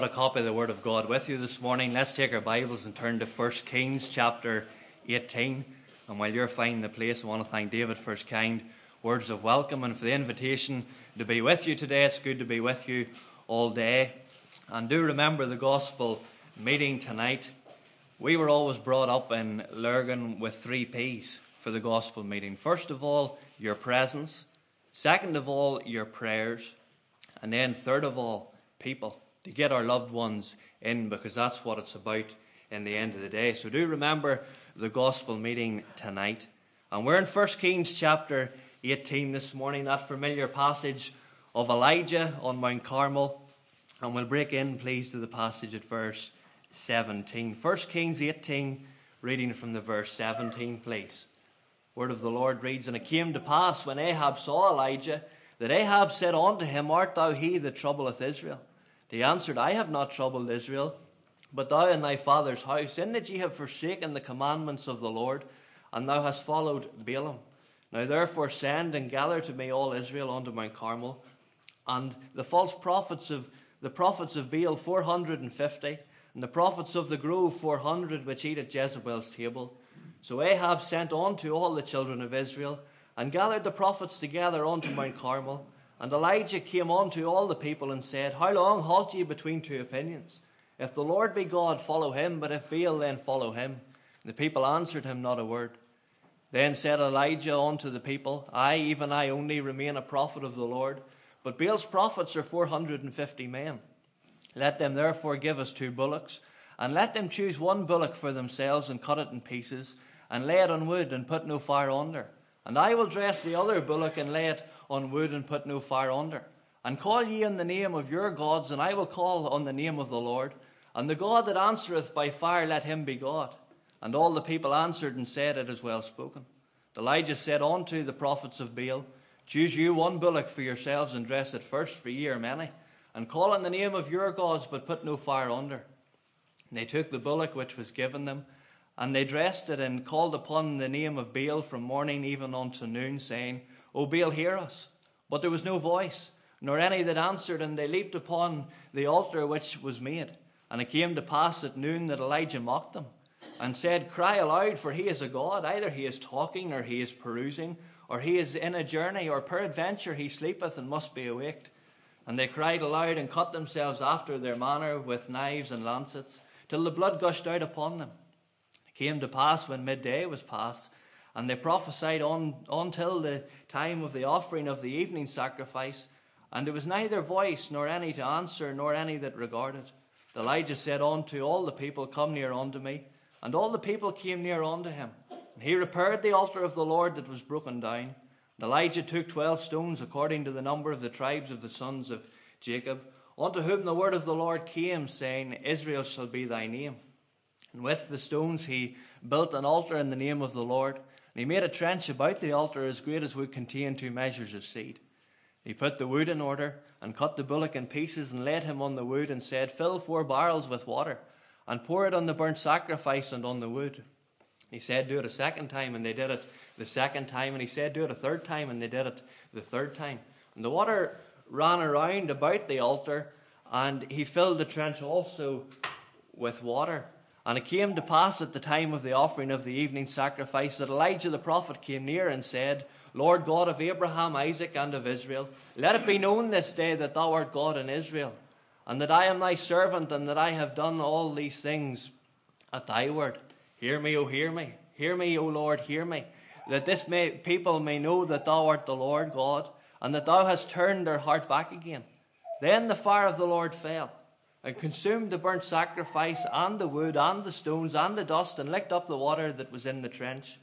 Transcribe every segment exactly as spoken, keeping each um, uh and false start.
A copy of the Word of God with you this morning. Let's take our Bibles and turn to First Kings chapter eighteen. And while you're finding the place, I want to thank David for his kind words of welcome and for the invitation to be with you today. It's good to be with you all day. And do remember the gospel meeting tonight. We were always brought up in Lurgan with three P's for the gospel meeting. First of all, your presence. Second of all, your prayers. And then third of all, people. To get our loved ones in, because that's what it's about in the end of the day. So do remember the gospel meeting tonight. And we're in First Kings chapter eighteen this morning, that familiar passage of Elijah on Mount Carmel. And we'll break in, please, to the passage at verse seventeen. First Kings eighteen, reading from the verse seventeen, please. Word of the Lord reads, And it came to pass, when Ahab saw Elijah, that Ahab said unto him, Art thou he that troubleth Israel? He answered, I have not troubled Israel, but thou and thy father's house, in that ye have forsaken the commandments of the Lord, and thou hast followed Baalim. Now therefore send and gather to me all Israel unto Mount Carmel, and the false prophets of the prophets of Baal four hundred and fifty, and the prophets of the grove four hundred, which eat at Jezebel's table. So Ahab sent unto all the children of Israel, and gathered the prophets together unto Mount Carmel. And Elijah came unto all the people and said, How long halt ye between two opinions? If the Lord be God, follow him, but if Baal, then follow him. And the people answered him not a word. Then said Elijah unto the people, I, even I only, remain a prophet of the Lord, but Baal's prophets are four hundred and fifty men. Let them therefore give us two bullocks, and let them choose one bullock for themselves, and cut it in pieces, and lay it on wood, and put no fire under. And I will dress the other bullock, and lay it on wood, and put no fire under. And call ye on the name of your gods, and I will call on the name of the Lord. And the God that answereth by fire, let him be God. And all the people answered and said, It is well spoken. Elijah said unto the prophets of Baal, Choose you one bullock for yourselves, and dress it first, for ye are many. And call on the name of your gods, but put no fire under. And they took the bullock which was given them, and they dressed it, and called upon the name of Baal from morning even unto noon, saying, O Baal, hear us. But there was no voice, nor any that answered, and they leaped upon the altar which was made. And it came to pass at noon that Elijah mocked them, and said, Cry aloud, for he is a god. Either he is talking, or he is perusing, or he is in a journey, or peradventure he sleepeth and must be awaked. And they cried aloud, and cut themselves after their manner with knives and lancets, till the blood gushed out upon them. It came to pass when midday was past, and they prophesied on until the time of the offering of the evening sacrifice, and there was neither voice, nor any to answer, nor any that regarded. Elijah said unto all the people, Come near unto me. And all the people came near unto him. And he repaired the altar of the Lord that was broken down. And Elijah took twelve stones, according to the number of the tribes of the sons of Jacob, unto whom the word of the Lord came, saying, Israel shall be thy name. And with the stones he built an altar in the name of the Lord. And he made a trench about the altar as great as would contain two measures of seed. He put the wood in order, and cut the bullock in pieces, and laid him on the wood, and said, Fill four barrels with water, and pour it on the burnt sacrifice and on the wood. He said, Do it a second time, and they did it the second time. And he said, Do it a third time, and they did it the third time. And the water ran around about the altar, and he filled the trench also with water. And it came to pass at the time of the offering of the evening sacrifice that Elijah the prophet came near and said, Lord God of Abraham, Isaac, and of Israel, let it be known this day that thou art God in Israel, and that I am thy servant, and that I have done all these things at thy word. Hear me, O hear me. Hear me, O Lord, hear me. That this may, people may know that thou art the Lord God, and that thou hast turned their heart back again. Then the fire of the Lord fell, and consumed the burnt sacrifice, and the wood, and the stones, and the dust, and licked up the water that was in the trench.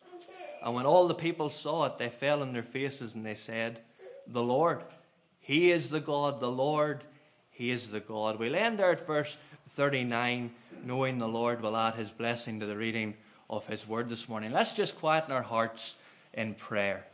And when all the people saw it, they fell on their faces, and they said, The Lord, he is the God, the Lord, he is the God. We'll end there at verse thirty-nine, knowing the Lord will add his blessing to the reading of his word this morning. Let's just quieten our hearts in prayer.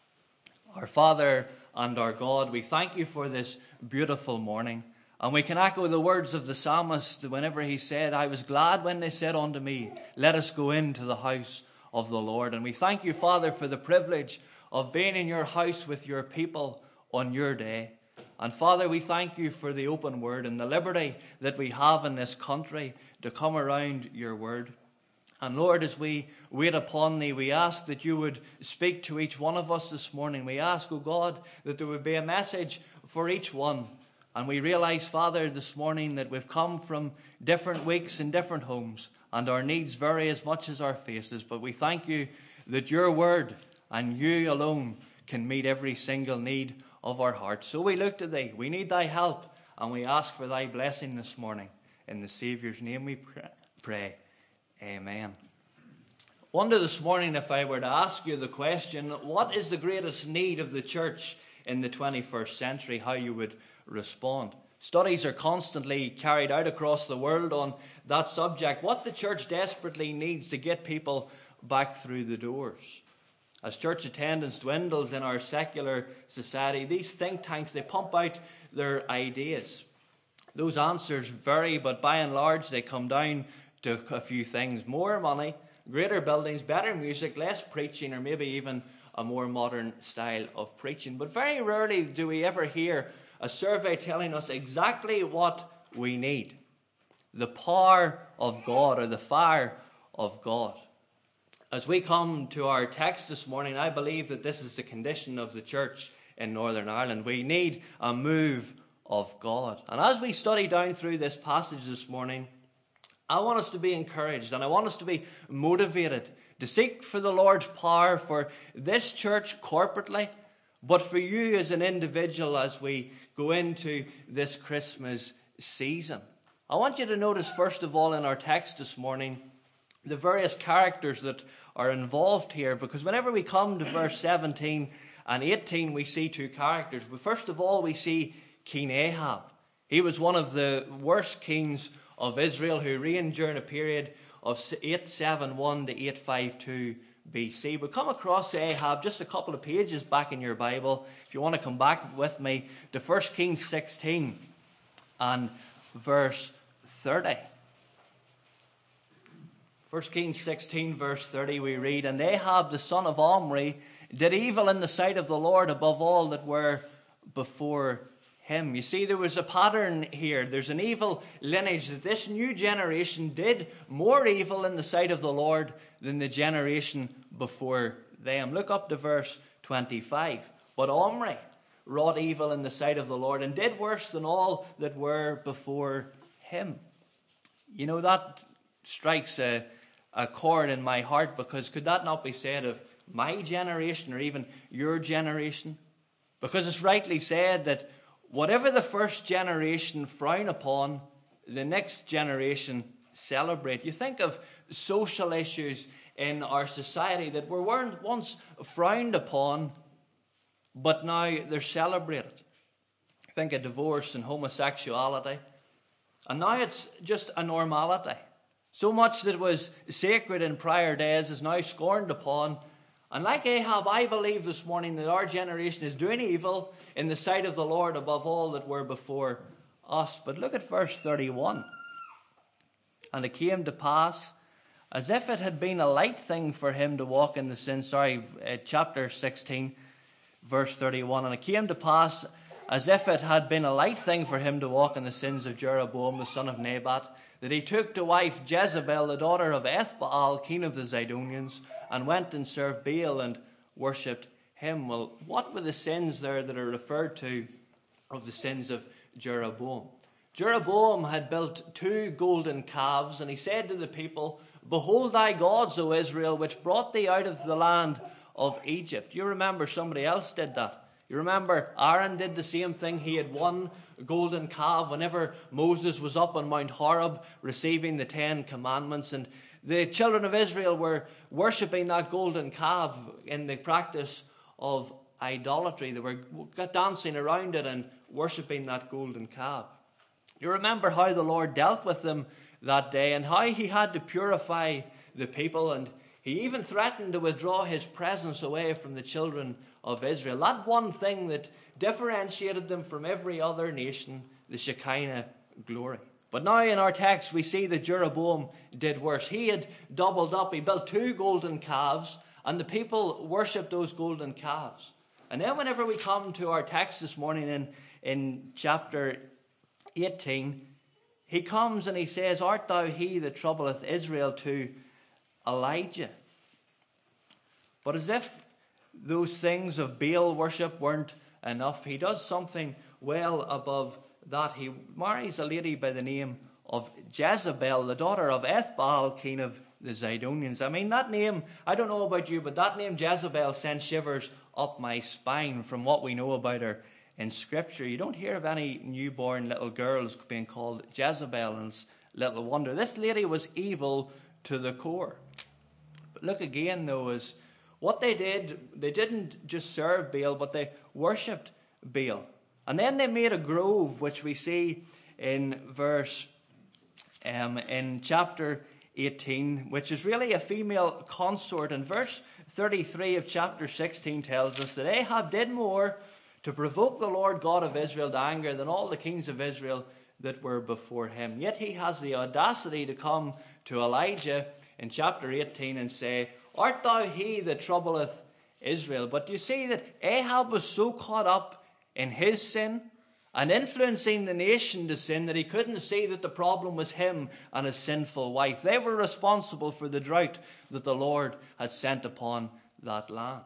Our Father and our God, we thank you for this beautiful morning. And we can echo the words of the psalmist whenever he said, I was glad when they said unto me, Let us go into the house of the Lord. And we thank you, Father, for the privilege of being in your house with your people on your day. And Father, we thank you for the open word and the liberty that we have in this country to come around your word. And Lord, as we wait upon thee, we ask that you would speak to each one of us this morning. We ask, O God, that there would be a message for each one. And we realize, Father, this morning that we've come from different weeks in different homes, and our needs vary as much as our faces. But we thank you that your word and you alone can meet every single need of our hearts. So we look to thee. We need thy help, and we ask for thy blessing this morning. In the Saviour's name we pray. Amen. I wonder this morning, if I were to ask you the question, what is the greatest need of the church in the twenty-first century, how you would respond. Studies are constantly carried out across the world on that subject, what the church desperately needs to get people back through the doors. As church attendance dwindles in our secular society, these think tanks, they pump out their ideas. Those answers vary, but by and large they come down to a few things. More money, greater buildings, better music, less preaching, or maybe even a more modern style of preaching. But very rarely do we ever hear a survey telling us exactly what we need. The power of God, or the fire of God. As we come to our text this morning, I believe that this is the condition of the church in Northern Ireland. We need a move of God. And as we study down through this passage this morning, I want us to be encouraged and I want us to be motivated to seek for the Lord's power for this church corporately, but for you as an individual as we go into this Christmas season. I want you to notice, first of all, in our text this morning, the various characters that are involved here, because whenever we come to verse seventeen and eighteen, we see two characters. But first of all, we see King Ahab. He was one of the worst kings of Israel who reigned during a period of eight seventy-one to eight fifty-two B C. We come across Ahab just a couple of pages back in your Bible. If you want to come back with me to First Kings sixteen and verse thirty. First Kings sixteen verse thirty, we read, "And Ahab the son of Omri did evil in the sight of the Lord above all that were before him." You see, there was a pattern here. There's an evil lineage that this new generation did more evil in the sight of the Lord than the generation before them. Look up to verse twenty-five. "But Omri wrought evil in the sight of the Lord and did worse than all that were before him." You know, that strikes a, a chord in my heart, because could that not be said of my generation or even your generation? Because it's rightly said that whatever the first generation frown upon, the next generation celebrate. You think of social issues in our society that were weren't once frowned upon, but now they're celebrated. Think of divorce and homosexuality. And now it's just a normality. So much that was sacred in prior days is now scorned upon. And like Ahab, I believe this morning that our generation is doing evil in the sight of the Lord above all that were before us. But look at verse thirty-one. "And it came to pass, as if it had been a light thing for him to walk in the sin," sorry, uh, chapter sixteen, verse thirty-one. "And it came to pass, as if it had been a light thing for him to walk in the sins of Jeroboam, the son of Nebat, that he took to wife Jezebel, the daughter of Ethbaal, king of the Zidonians, and went and served Baal and worshipped him." Well, what were the sins there that are referred to of the sins of Jeroboam? Jeroboam had built two golden calves, and he said to the people, "Behold thy gods, O Israel, which brought thee out of the land of Egypt." You remember somebody else did that. You remember Aaron did the same thing. He had one golden calf whenever Moses was up on Mount Horeb receiving the Ten Commandments, and the children of Israel were worshipping that golden calf in the practice of idolatry. They were dancing around it and worshipping that golden calf. You remember how the Lord dealt with them that day and how he had to purify the people, and he even threatened to withdraw his presence away from the children of Israel. That one thing that differentiated them from every other nation, the Shekinah glory. But now in our text we see that Jeroboam did worse. He had doubled up. He built two golden calves, and the people worshipped those golden calves. And then whenever we come to our text this morning in, in chapter eighteen, he comes and he says, "Art thou he that troubleth Israel?" to Elijah. But as if those things of Baal worship weren't enough, he does something well above that. He marries a lady by the name of Jezebel, the daughter of Ethbaal, king of the Zidonians. I mean, that name, I don't know about you, but that name Jezebel sends shivers up my spine from what we know about her in Scripture. You don't hear of any newborn little girls being called Jezebel, and it's little wonder. This lady was evil to the core. But look again, though, is what they did, they didn't just serve Baal, but they worshipped Baal. And then they made a grove, which we see in verse, um, in chapter eighteen, which is really a female consort. And verse thirty-three of chapter sixteen tells us that Ahab did more to provoke the Lord God of Israel to anger than all the kings of Israel that were before him. Yet he has the audacity to come to Elijah in chapter eighteen and say, "Art thou he that troubleth Israel?" But you see that Ahab was so caught up in his sin and influencing the nation to sin that he couldn't see that the problem was him and his sinful wife. They were responsible for the drought that the Lord had sent upon that land.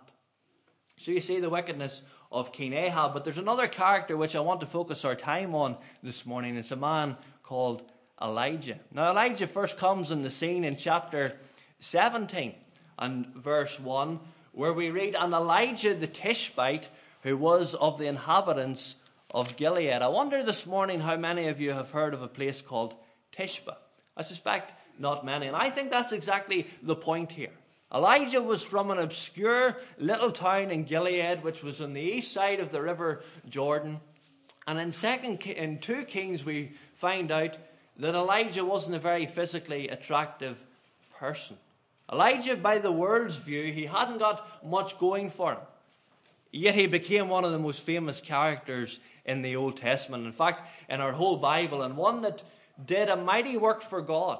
So you see the wickedness of King Ahab. But there's another character which I want to focus our time on this morning. It's a man called Elijah. Now Elijah first comes on the scene in chapter seventeen and verse one, where we read, "And Elijah the Tishbite, who was of the inhabitants of Gilead." I wonder this morning how many of you have heard of a place called Tishba. I suspect not many. And I think that's exactly the point here. Elijah was from an obscure little town in Gilead, which was on the east side of the river Jordan. And in second, in two Kings, we find out that Elijah wasn't a very physically attractive person. Elijah, by the world's view, he hadn't got much going for him. Yet he became one of the most famous characters in the Old Testament. In fact, in our whole Bible, and one that did a mighty work for God.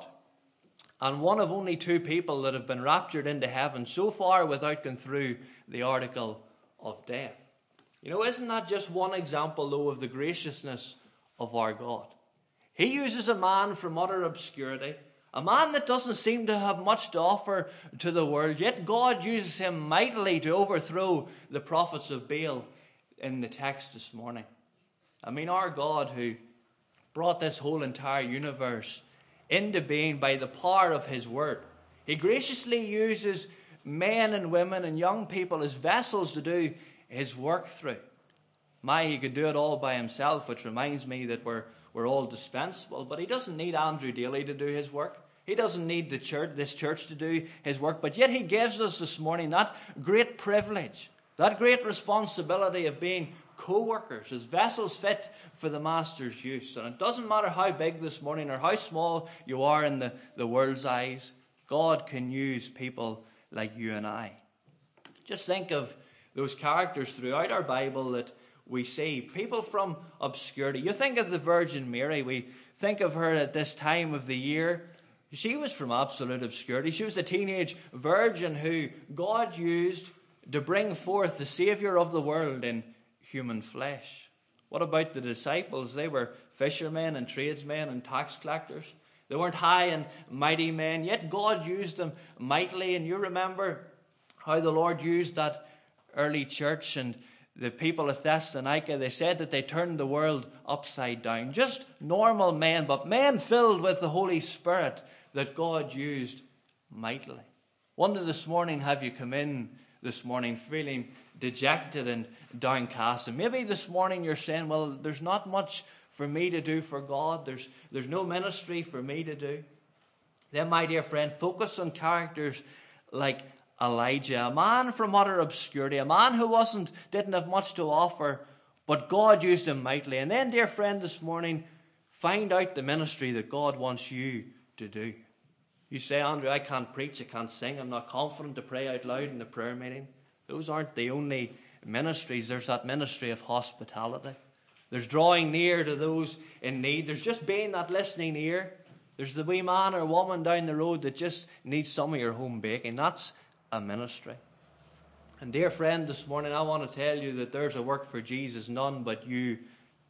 And one of only two people that have been raptured into heaven so far without going through the article of death. You know, isn't that just one example, though, of the graciousness of our God? He uses a man from utter obscurity, a man that doesn't seem to have much to offer to the world, yet God uses him mightily to overthrow the prophets of Baal in the text this morning. I mean, our God, who brought this whole entire universe into being by the power of his word, he graciously uses men and women and young people as vessels to do his work through. My, he could do it all by himself, which reminds me that we're we're all dispensable, but he doesn't need Andrew Daly to do his work. He doesn't need the church, this church to do his work, but yet he gives us this morning that great privilege, that great responsibility of being co-workers, as vessels fit for the master's use. And it doesn't matter how big this morning or how small you are in the, the world's eyes, God can use people like you and I. Just think of those characters throughout our Bible that we see, people from obscurity. You think of the Virgin Mary. We think of her at this time of the year. She was from absolute obscurity. She was a teenage virgin who God used to bring forth the Saviour of the world in human flesh. What about the disciples? They were fishermen and tradesmen and tax collectors. They weren't high and mighty men, yet God used them mightily. And you remember how the Lord used that early church, and the people of Thessalonica, they said that they turned the world upside down. Just normal men, but men filled with the Holy Spirit that God used mightily. Wonder this morning, have you come in this morning feeling dejected and downcast? And maybe this morning you're saying, well, there's not much for me to do for God. There's, there's no ministry for me to do. Then, my dear friend, focus on characters like Elijah, a man from utter obscurity, a man who wasn't, didn't have much to offer, but God used him mightily. And then, dear friend, this morning, find out the ministry that God wants you to do. You say, Andrew, I can't preach, I can't sing, I'm not confident to pray out loud in the prayer meeting. Those aren't the only ministries. There's that ministry of hospitality. There's drawing near to those in need. There's just being that listening ear. There's the wee man or woman down the road that just needs some of your home baking. That's a ministry. And dear friend, this morning I want to tell you that there's a work for Jesus none but you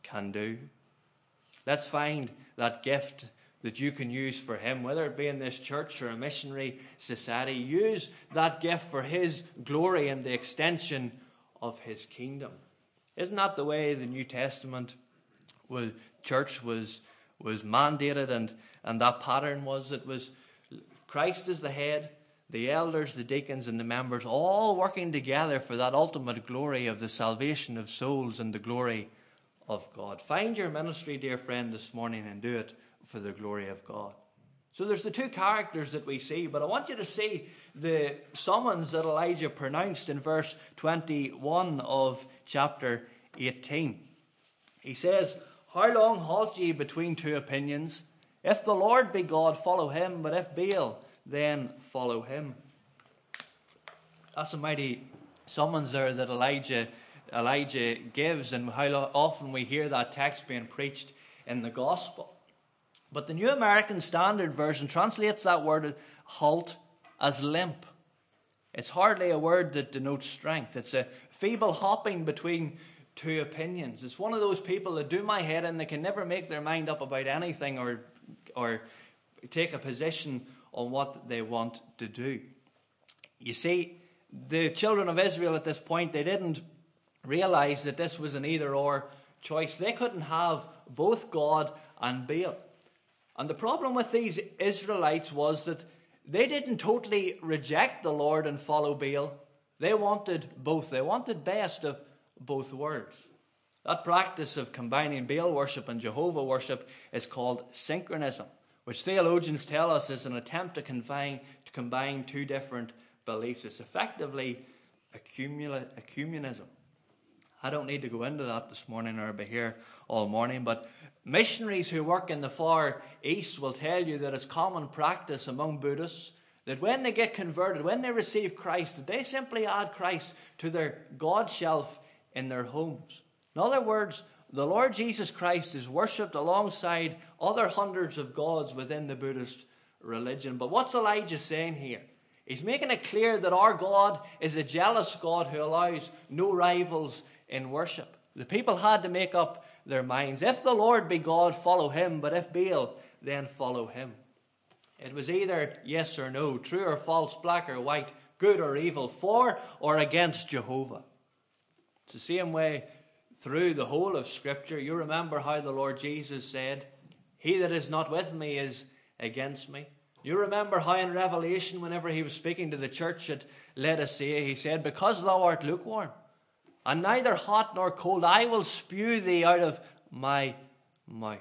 can do. Let's find that gift that you can use for him, whether it be in this church or a missionary society. Use that gift for his glory and the extension of his kingdom. Isn't that the way the New Testament was, church was, was mandated, and, and that pattern was? It was Christ as the head, the elders, the deacons, and the members all working together for that ultimate glory of the salvation of souls and the glory of God. Find your ministry, dear friend, this morning and do it for the glory of God. So there's the two characters that we see, but I want you to see the summons that Elijah pronounced in verse twenty-one of chapter eighteen. He says, "How long halt ye between two opinions? If the Lord be God, follow him, but if Baal, then follow him." That's a mighty summons there that Elijah Elijah gives, and how often we hear that text being preached in the gospel. But the New American Standard Version translates that word halt as limp. It's hardly a word that denotes strength. It's a feeble hopping between two opinions. It's one of those people that do my head in, they can never make their mind up about anything or or take a position on what they want to do. You see, the children of Israel at this point, they didn't realize that this was an either-or choice. They couldn't have both God and Baal. And the problem with these Israelites was that they didn't totally reject the Lord and follow Baal. They wanted both. They wanted best of both worlds. That practice of combining Baal worship and Jehovah worship is called synchronism, which theologians tell us is an attempt to combine, to combine two different beliefs. It's effectively ecumenism. I don't need to go into that this morning or be here all morning, but missionaries who work in the Far East will tell you that it's common practice among Buddhists that when they get converted, when they receive Christ, that they simply add Christ to their God shelf in their homes. In other words, the Lord Jesus Christ is worshipped alongside other hundreds of gods within the Buddhist religion. But what's Elijah saying here? He's making it clear that our God is a jealous God who allows no rivals in worship. The people had to make up their minds. If the Lord be God, follow him, but if Baal, then follow him. It was either yes or no, true or false, black or white, good or evil, for or against Jehovah. It's the same way through the whole of Scripture. You remember how the Lord Jesus said, "He that is not with me is against me." You remember how in Revelation, whenever he was speaking to the church at Laodicea, he said, "Because thou art lukewarm, and neither hot nor cold, I will spew thee out of my mouth."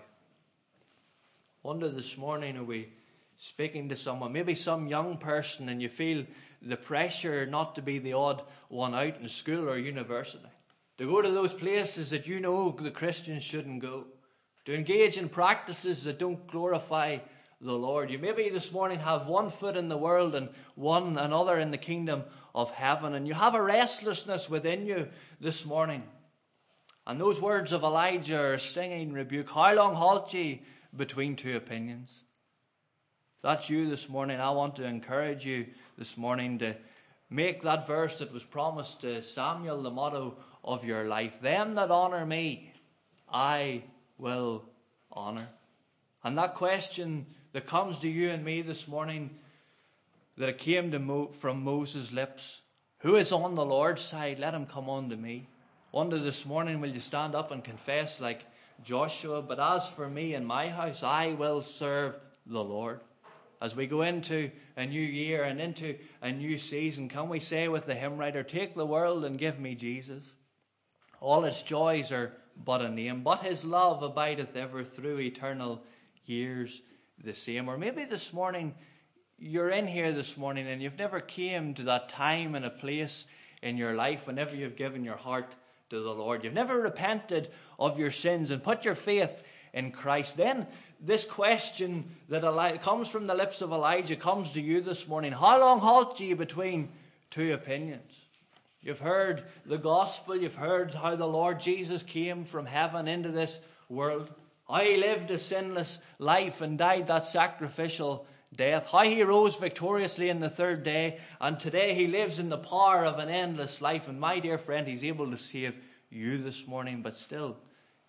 Wonder this morning, are we speaking to someone, maybe some young person, and you feel the pressure not to be the odd one out in school or university, to go to those places that you know the Christians shouldn't go, to engage in practices that don't glorify the Lord. You maybe this morning have one foot in the world and one another in the kingdom of heaven, and you have a restlessness within you this morning. And those words of Elijah are stinging rebuke. How long halt ye between two opinions? If that's you this morning, I want to encourage you this morning to make that verse that was promised to Samuel the motto of your life. Them that honour me, I will honour. And that question that comes to you and me this morning, that it came to Mo- from Moses' lips, who is on the Lord's side, let him come unto me. Wonder this morning, will you stand up and confess like Joshua, but as for me and my house, I will serve the Lord. As we go into a new year and into a new season, can we say with the hymn writer, take the world and give me Jesus. All its joys are but a name, but his love abideth ever through eternal years the same. Or maybe this morning, you're in here this morning and you've never came to that time and a place in your life whenever you've given your heart to the Lord. You've never repented of your sins and put your faith in Christ. Then this question that Eli- comes from the lips of Elijah comes to you this morning. How long halt ye between two opinions? You've heard the gospel. You've heard how the Lord Jesus came from heaven into this world. How he lived a sinless life and died that sacrificial death. How he rose victoriously in the third day. And today he lives in the power of an endless life. And my dear friend, he's able to save you this morning. But still,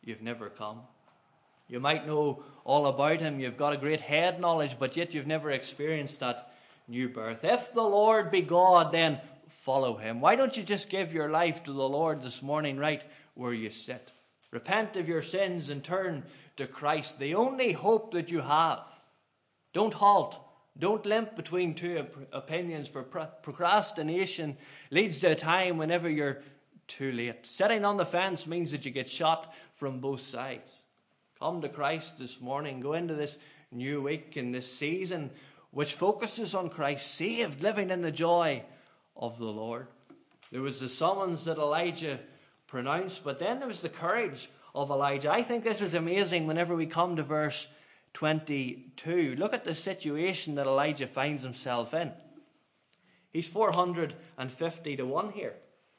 you've never come. You might know all about him. You've got a great head knowledge, but yet you've never experienced that new birth. If the Lord be God, then follow him. Why don't you just give your life to the Lord this morning right where you sit? Repent of your sins and turn to Christ, the only hope that you have. Don't halt. Don't limp between two op- opinions, for pro- procrastination leads to a time whenever you're too late. Sitting on the fence means that you get shot from both sides. Come to Christ this morning. Go into this new week and this season which focuses on Christ, saved, living in the joy of the Lord. There was the summons that Elijah pronounced, but then there was the courage of Elijah. I think this is amazing whenever we come to verse twenty-two. Look at the situation that Elijah finds himself in. He's four hundred fifty to one here.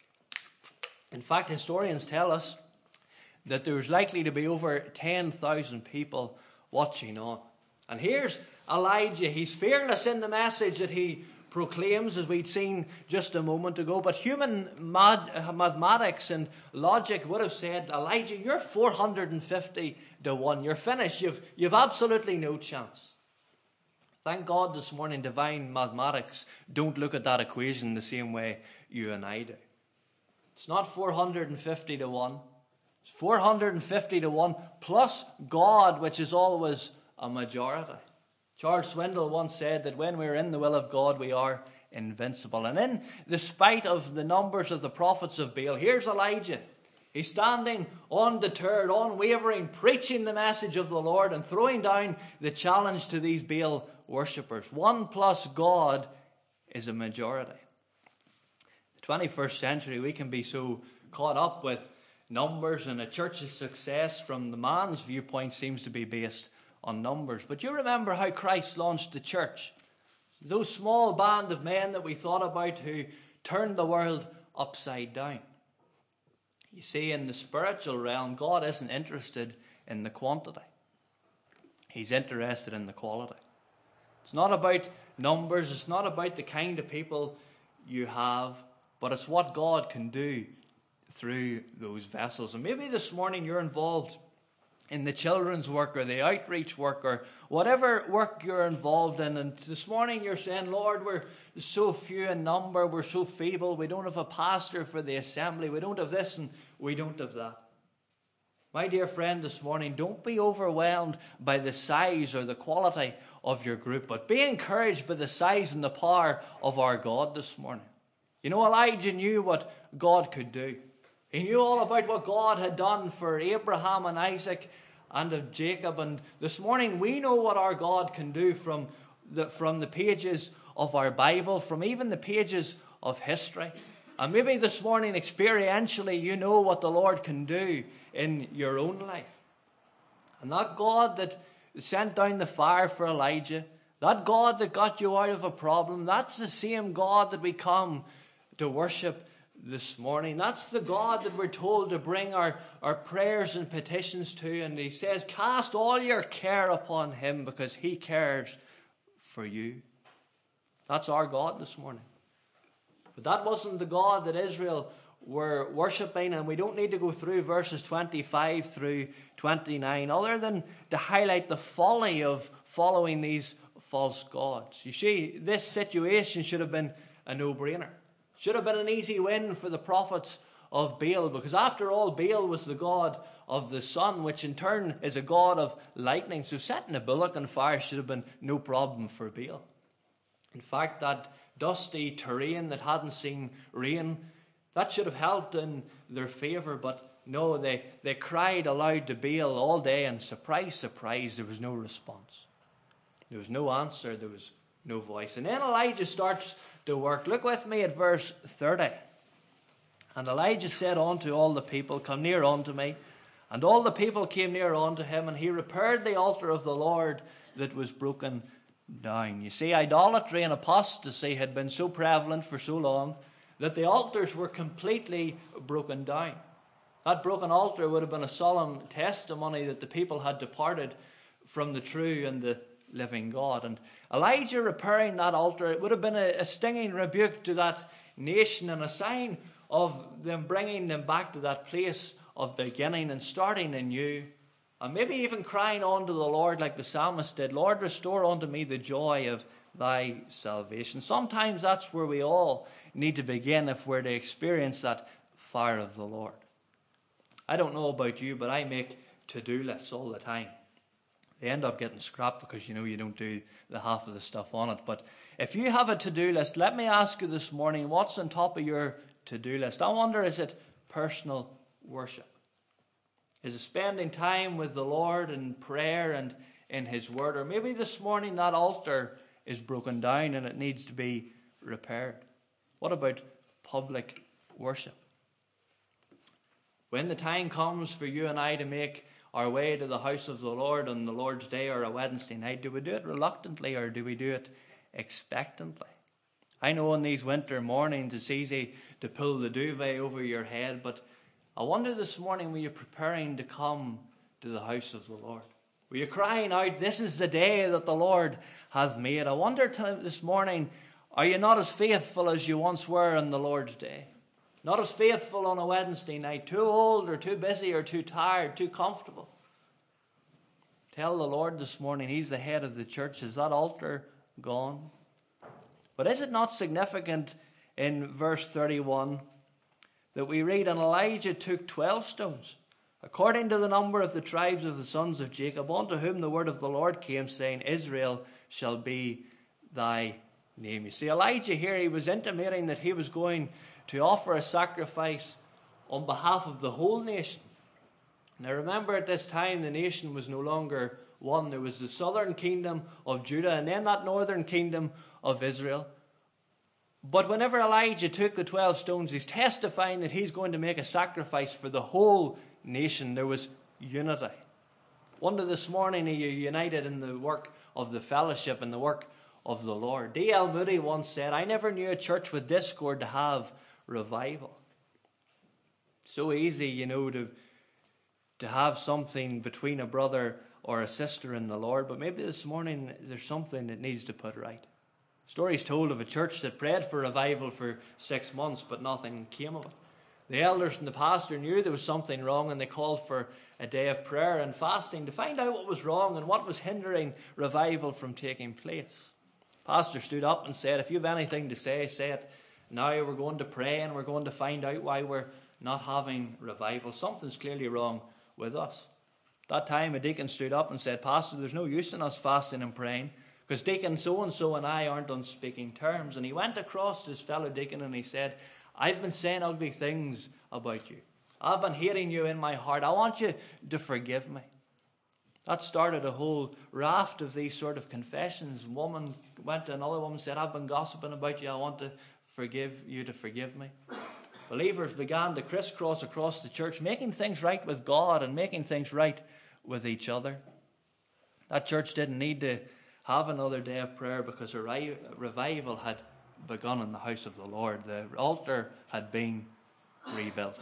In fact, historians tell us that there's likely to be over ten thousand people watching on. And here's Elijah. He's fearless in the message that he proclaims, as we'd seen just a moment ago. But human mad, uh, mathematics and logic would have said, Elijah, you're four hundred fifty to one. You're finished. You've, you've absolutely no chance. Thank God this morning, divine mathematics don't look at that equation the same way you and I do. It's not four hundred fifty to one. It's four hundred fifty to one plus God, which is always a majority. Charles Swindoll once said that when we're in the will of God, we are invincible. And in the spite of the numbers of the prophets of Baal, here's Elijah. He's standing undeterred, unwavering, preaching the message of the Lord and throwing down the challenge to these Baal worshippers. One plus God is a majority. The twenty-first century, we can be so caught up with numbers, and a church's success from the man's viewpoint seems to be based on numbers. But you remember how Christ launched the church. Those small band of men that we thought about who turned the world upside down. You see, in the spiritual realm, God isn't interested in the quantity. He's interested in the quality. It's not about numbers. It's not about the kind of people you have, but it's what God can do through those vessels. And maybe this morning you're involved in the children's work or the outreach work or whatever work you're involved in. And this morning you're saying, Lord, we're so few in number, we're so feeble, we don't have a pastor for the assembly, we don't have this and we don't have that. My dear friend, this morning, don't be overwhelmed by the size or the quality of your group, but be encouraged by the size and the power of our God this morning. You know, Elijah knew what God could do. He knew all about what God had done for Abraham and Isaac and of Jacob. And this morning we know what our God can do from the, from the pages of our Bible, from even the pages of history. And maybe this morning experientially you know what the Lord can do in your own life. And that God that sent down the fire for Elijah, that God that got you out of a problem, that's the same God that we come to worship this morning. That's the God that we're told to bring our, our prayers and petitions to. And he says, cast all your care upon him because he cares for you. That's our God this morning. But that wasn't the God that Israel were worshipping, and we don't need to go through verses twenty-five through twenty-nine other than to highlight the folly of following these false gods. You see, this situation should have been a no-brainer. Should have been an easy win for the prophets of Baal, because after all, Baal was the god of the sun, which in turn is a god of lightning. So setting a bullock on fire should have been no problem for Baal. In fact, that dusty terrain that hadn't seen rain, that should have helped in their favour. But no, they, they cried aloud to Baal all day, and surprise, surprise, there was no response. There was no answer, there was no voice. And then Elijah starts to work. Look with me at verse thirty. And Elijah said unto all the people, come near unto me. And all the people came near unto him, and he repaired the altar of the Lord that was broken down. You see, idolatry and apostasy had been so prevalent for so long that the altars were completely broken down. That broken altar would have been a solemn testimony that the people had departed from the true and the living God. And Elijah repairing that altar, it would have been a, a stinging rebuke to that nation and a sign of them bringing them back to that place of beginning and starting anew, and maybe even crying unto the Lord like the psalmist did, Lord, restore unto me the joy of thy salvation. Sometimes that's where we all need to begin if we're to experience that fire of the Lord. I don't know about you, but I make to-do lists all the time. They end up getting scrapped because you know you don't do the half of the stuff on it. But if you have a to-do list, let me ask you this morning, what's on top of your to-do list? I wonder, is it personal worship? Is it spending time with the Lord in prayer and in his word? Or maybe this morning that altar is broken down and it needs to be repaired. What about public worship? When the time comes for you and I to make our way to the house of the Lord on the Lord's Day or a Wednesday night, do we do it reluctantly or do we do it expectantly? I know in these winter mornings it's easy to pull the duvet over your head, but I wonder this morning, were you preparing to come to the house of the Lord? Were you crying out, this is the day that the Lord hath made? I wonder this morning, are you not as faithful as you once were on the Lord's Day? Not as faithful on a Wednesday night, too old or too busy or too tired, too comfortable. Tell the Lord this morning, he's the head of the church. Is that altar gone? But is it not significant in verse thirty-one that we read, and Elijah took twelve stones, according to the number of the tribes of the sons of Jacob, unto whom the word of the Lord came, saying, Israel shall be thy name. You see, Elijah here, he was intimating that he was going to offer a sacrifice on behalf of the whole nation. Now remember, at this time the nation was no longer one. There was the southern kingdom of Judah and then that northern kingdom of Israel. But whenever Elijah took the twelve stones, he's testifying that he's going to make a sacrifice for the whole nation. There was unity. Wonder this morning, are you united in the work of the fellowship and the work of the Lord? D L Moody once said, I never knew a church with discord to have revival. So easy, you know, to, to have something between a brother or a sister in the Lord, but maybe this morning there's something that needs to put right. Stories told of a church that prayed for revival for six months, but nothing came of it. The elders and the pastor knew there was something wrong, and they called for a day of prayer and fasting to find out what was wrong and what was hindering revival from taking place. Pastor stood up and said, if you have anything to say, say it now. We're going to pray and we're going to find out why we're not having revival. Something's clearly wrong with us. At that time, a deacon stood up and said, Pastor, there's no use in us fasting and praying, because deacon so-and-so and I aren't on speaking terms. And he went across to his fellow deacon and he said, I've been saying ugly things about you. I've been hating you in my heart. I want you to forgive me. That started a whole raft of these sort of confessions. A woman went to another woman and said, I've been gossiping about you. I want to forgive you to forgive me. Believers began to crisscross across the church, making things right with God and making things right with each other. That church didn't need to have another day of prayer because a revival had begun in the house of the Lord. The altar had been rebuilt.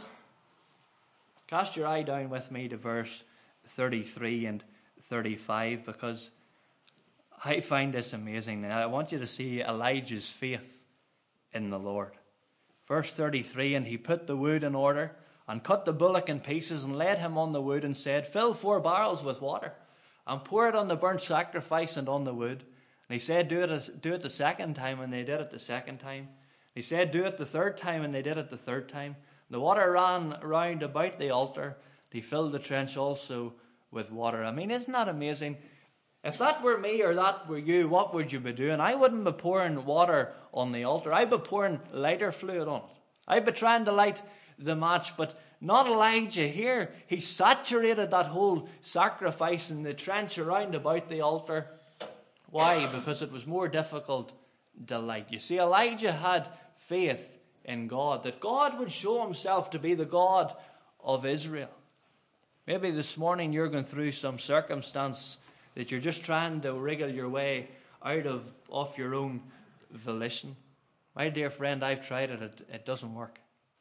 Cast your eye down with me to verse thirty-three and thirty-five, because I find this amazing. Now, I want you to see Elijah's faith in the Lord. Verse thirty-three, and he put the wood in order and cut the bullock in pieces and laid him on the wood and said, fill four barrels with water and pour it on the burnt sacrifice and on the wood. And he said, do it, do it the second time, and they did it the second time. He said, do it the third time, and they did it the third time. And the water ran round about the altar. He filled the trench also with water. I mean, isn't that amazing? If that were me or that were you, what would you be doing? I wouldn't be pouring water on the altar. I'd be pouring lighter fluid on it. I'd be trying to light the match, but not Elijah here. He saturated that whole sacrifice in the trench around about the altar. Why? Because it was more difficult to light. You see, Elijah had faith in God, that God would show himself to be the God of Israel. Maybe this morning you're going through some circumstance that you're just trying to wriggle your way out of off your own volition. My dear friend, I've tried it. It, it doesn't work.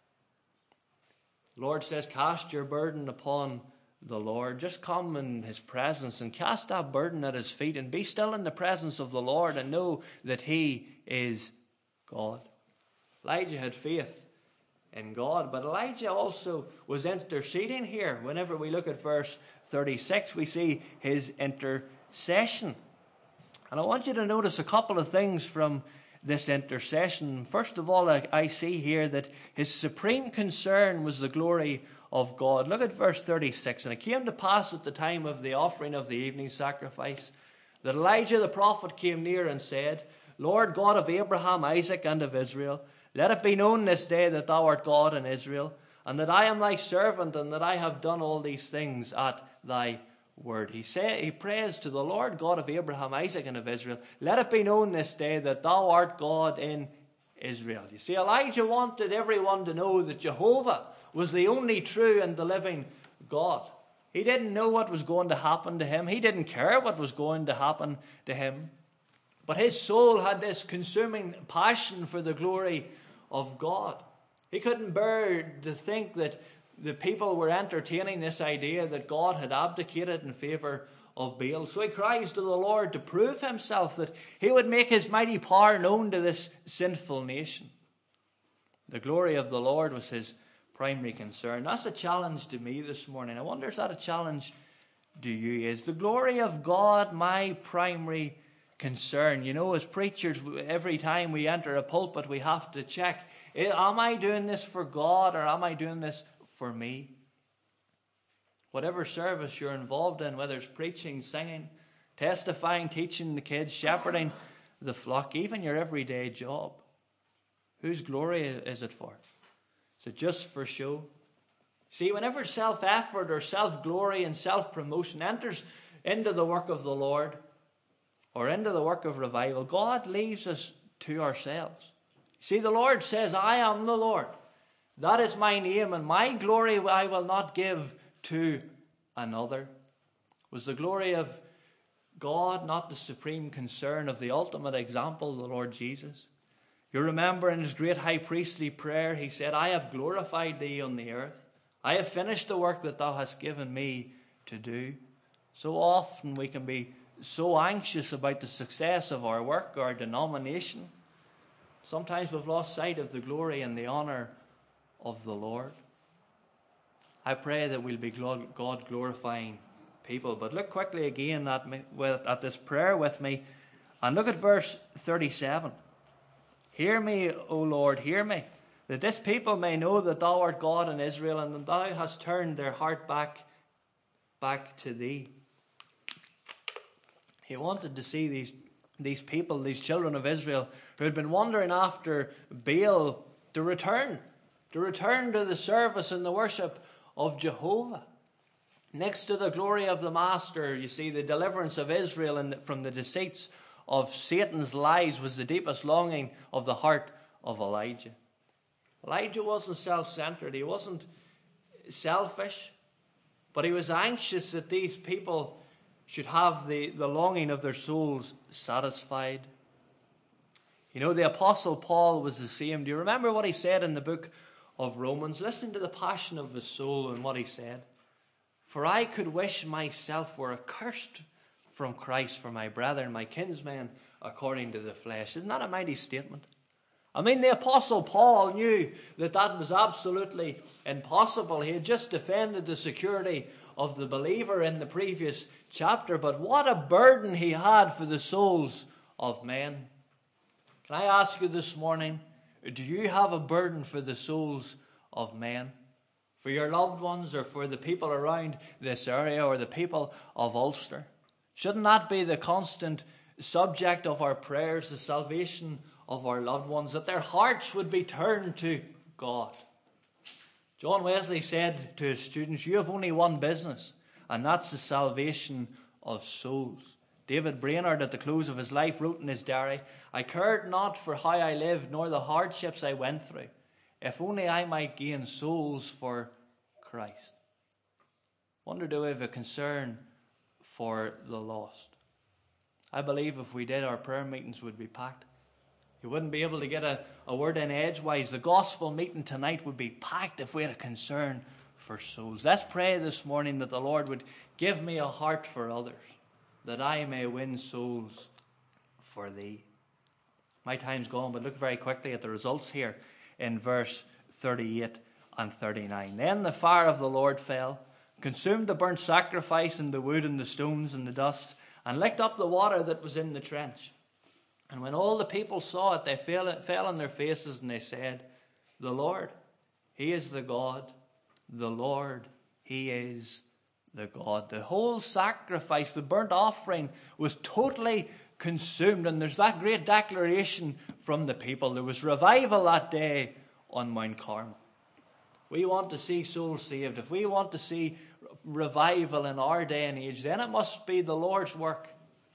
The Lord says, cast your burden upon the Lord. Just come in his presence and cast that burden at his feet and be still in the presence of the Lord and know that he is God. Elijah had faith in God. But Elijah also was interceding here. Whenever we look at verse thirty-six, we see his intercession. And I want you to notice a couple of things from this intercession. First of all, I, I see here that his supreme concern was the glory of God. Look at verse thirty-six. And it came to pass at the time of the offering of the evening sacrifice that Elijah the prophet came near and said, Lord God of Abraham, Isaac, and of Israel, let it be known this day that thou art God in Israel, and that I am thy servant, and that I have done all these things at thy word. He say, he prays to the Lord God of Abraham, Isaac, and of Israel, let it be known this day that thou art God in Israel. You see, Elijah wanted everyone to know that Jehovah was the only true and the living God. He didn't know what was going to happen to him. He didn't care what was going to happen to him. But his soul had this consuming passion for the glory of God. He couldn't bear to think that the people were entertaining this idea that God had abdicated in favor of Baal. So he cries to the Lord to prove himself, that he would make his mighty power known to this sinful nation. The glory of the Lord was his primary concern. That's a challenge to me this morning. I wonder, is that a challenge to you? Is the glory of God my primary concern? You know, as preachers, every time we enter a pulpit, we have to check, am I doing this for God or am I doing this for me? Whatever service you're involved in, whether it's preaching, singing, testifying, teaching the kids, shepherding the flock, even your everyday job, whose glory is it for? Is it just for show? See, whenever self-effort or self-glory and self-promotion enters into the work of the Lord or into the work of revival, God leaves us to ourselves. See, the Lord says, I am the Lord. That is my name, and my glory I will not give to another. Was the glory of God not the supreme concern of the ultimate example, the Lord Jesus? You remember in his great high priestly prayer, he said, I have glorified thee on the earth. I have finished the work that thou hast given me to do. So often we can be so anxious about the success of our work, our denomination. Sometimes we've lost sight of the glory and the honor of the Lord. I pray that we'll be God glorifying people. But look quickly again at, me, at this prayer with me, and look at verse thirty-seven. Hear me, O Lord, hear me, that this people may know that thou art God in Israel, and that thou hast turned their heart back, back to thee. He wanted to see these, these people, these children of Israel, who had been wandering after Baal, to return, to return to the service and the worship of Jehovah. Next to the glory of the Master, you see, the deliverance of Israel and from the deceits of Satan's lies was the deepest longing of the heart of Elijah. Elijah wasn't self-centered. He wasn't selfish, but he was anxious that these people should have the, the longing of their souls satisfied. You know, the Apostle Paul was the same. Do you remember what he said in the book of Romans? Listen to the passion of his soul and what he said. For I could wish myself were accursed from Christ for my brethren, my kinsmen, according to the flesh. Isn't that a mighty statement? I mean, the Apostle Paul knew that that was absolutely impossible. He had just defended the security of the believer in the previous chapter, but what a burden he had for the souls of men. Can I ask you this morning, do you have a burden for the souls of men? For your loved ones, or for the people around this area, or the people of Ulster? Shouldn't that be the constant subject of our prayers, the salvation of our loved ones, that their hearts would be turned to God? John Wesley said to his students, you have only one business, and that's the salvation of souls. David Brainerd, at the close of his life, wrote in his diary, I cared not for how I lived, nor the hardships I went through, if only I might gain souls for Christ. Wonder, do we have a concern for the lost? I believe if we did, our prayer meetings would be packed. You wouldn't be able to get a, a word in edgewise. The gospel meeting tonight would be packed if we had a concern for souls. Let's pray this morning that the Lord would give me a heart for others, that I may win souls for thee. My time's gone, but look very quickly at the results here in verse thirty-eight and thirty-nine. Then the fire of the Lord fell, consumed the burnt sacrifice and the wood and the stones and the dust, and licked up the water that was in the trench. And when all the people saw it, they fell, fell on their faces, and they said, "The Lord, he is the God. The Lord, he is the God." The whole sacrifice, the burnt offering, was totally consumed. And there's that great declaration from the people. There was revival that day on Mount Carmel. We want to see souls saved. If we want to see revival in our day and age, then it must be the Lord's work,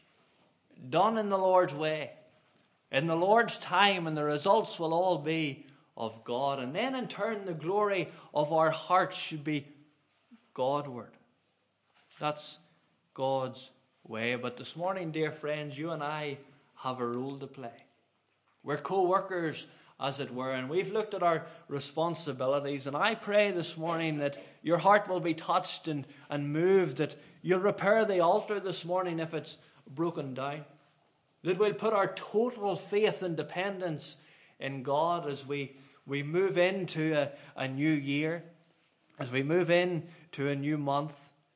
done in the Lord's way, in the Lord's time, and the results will all be of God. And then in turn, the glory of our hearts should be Godward. That's God's way. But this morning, dear friends, you and I have a role to play. We're co-workers, as it were, and we've looked at our responsibilities. And I pray this morning that your heart will be touched and, and moved, that you'll repair the altar this morning if it's broken down, that we'll put our total faith and dependence in God as we, we move into a, a new year, as we move into a new month,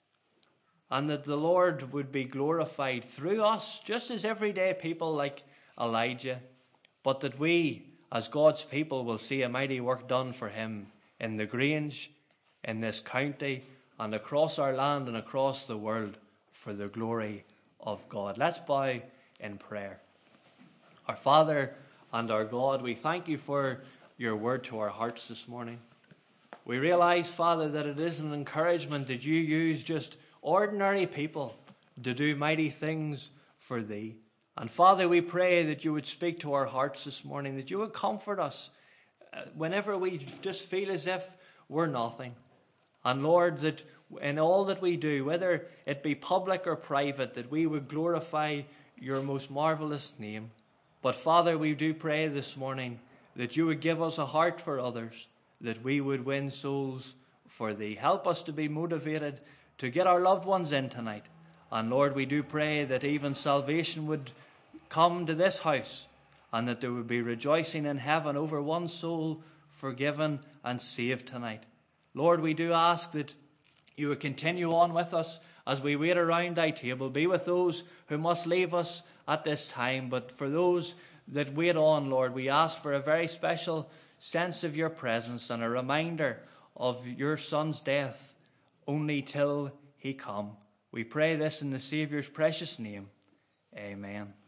and that the Lord would be glorified through us, just as everyday people like Elijah, but that we, as God's people, will see a mighty work done for him in the Grange, in this county, and across our land and across the world for the glory of God. Let's bow in prayer. Our Father and our God, we thank you for your word to our hearts this morning. We realize, Father, that it is an encouragement that you use just ordinary people to do mighty things for thee. And Father, we pray that you would speak to our hearts this morning, that you would comfort us uh, whenever we just feel as if we're nothing. And Lord, that in all that we do, whether it be public or private, that we would glorify your most marvelous name. But Father, we do pray this morning that you would give us a heart for others, that we would win souls for thee. Help us to be motivated to get our loved ones in tonight. And Lord, we do pray that even salvation would come to this house, and that there would be rejoicing in heaven over one soul forgiven and saved tonight. Lord, we do ask that you would continue on with us as we wait around thy table. Be with those who must leave us at this time. But for those that wait on, Lord, we ask for a very special sense of your presence and a reminder of your Son's death only till he come. We pray this in the Saviour's precious name. Amen.